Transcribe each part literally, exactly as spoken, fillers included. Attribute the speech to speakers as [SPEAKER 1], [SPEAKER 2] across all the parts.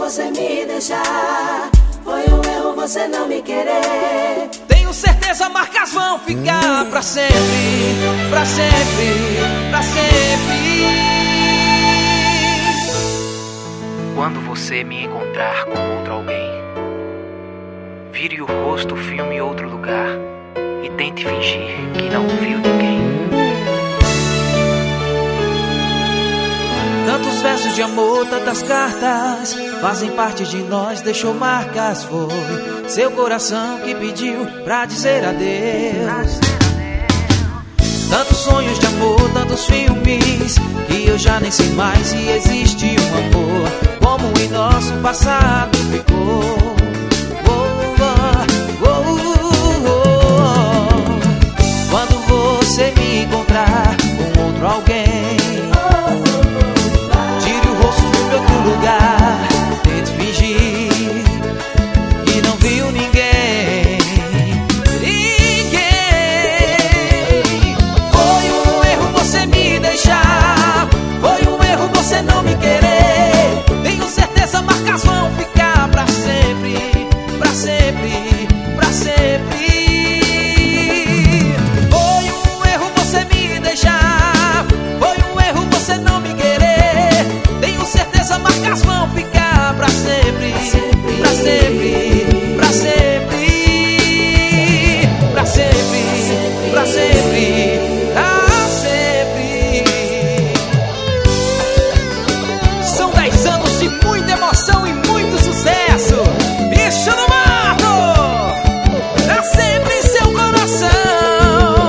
[SPEAKER 1] você me deixar, foi um erro você não me querer.
[SPEAKER 2] Tenho certeza, marcas vão ficar pra sempre, pra sempre, pra sempre.
[SPEAKER 3] Quando você me encontrar com outro alguém, vire o rosto, filme em outro lugar e tente fingir que não viu ninguém.
[SPEAKER 2] Tantos versos de amor, tantas cartas fazem parte de nós, deixou marcas. Foi seu coração que pediu pra dizer adeus. Tantos sonhos de amor, tantos filmes que eu já nem sei mais se existe um amor como em nosso passado ficou. Oh, oh, oh, oh. Quando você me encontrar com outro alguém, tire o rosto de outro lugar, tente fingir que não viu ninguém. Ninguém. Foi um erro você me deixar, foi um erro você não me querer. Tenho certeza, marcas vão ficar pra sempre, pra sempre, pra sempre. Foi um erro você me deixar, foi um erro você não me querer. Tenho certeza, marcas vão ficar pra sempre, pra sempre, pra sempre, pra sempre, pra sempre, pra sempre. São dez anos de muita emoção e muito sucesso. Bicho no mato, pra sempre em seu coração.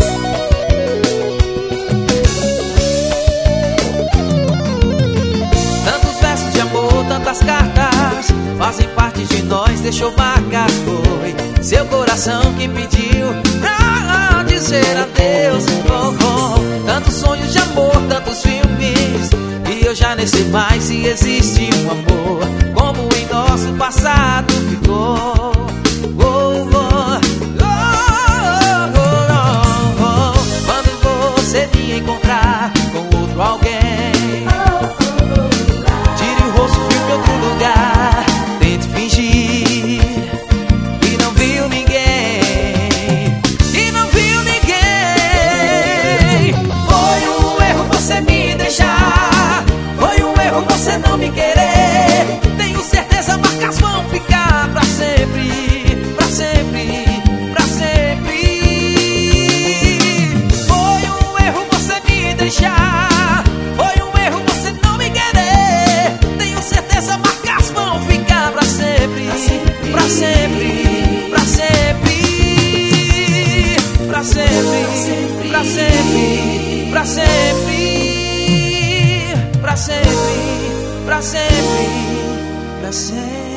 [SPEAKER 2] Tantos versos de amor, tantas cartas fazem parte de nós, deixou marcas. Foi seu coração que pediu pra dizer adeus. Oh, oh. Tantos sonhos de amor, tantos filmes e eu já nem sei mais se existe um amor como em nosso passado ficou. Oh, oh, oh, oh, oh, oh. Quando você me encontrar com outro alguém, tire o rosto, filme em outro lugar, tente fingir que não viu ninguém, que não viu ninguém. Foi um erro você me deixar, foi um erro você não me querer. Tenho certeza, marcas vão ficar pra sempre, pra sempre, pra sempre. Foi um erro você me deixar, foi um erro você não me querer. Tenho certeza, marcas vão ficar pra sempre, pra sempre, pra sempre, pra sempre, pra sempre, pra sempre, pra sempre, pra sempre, pra sempre.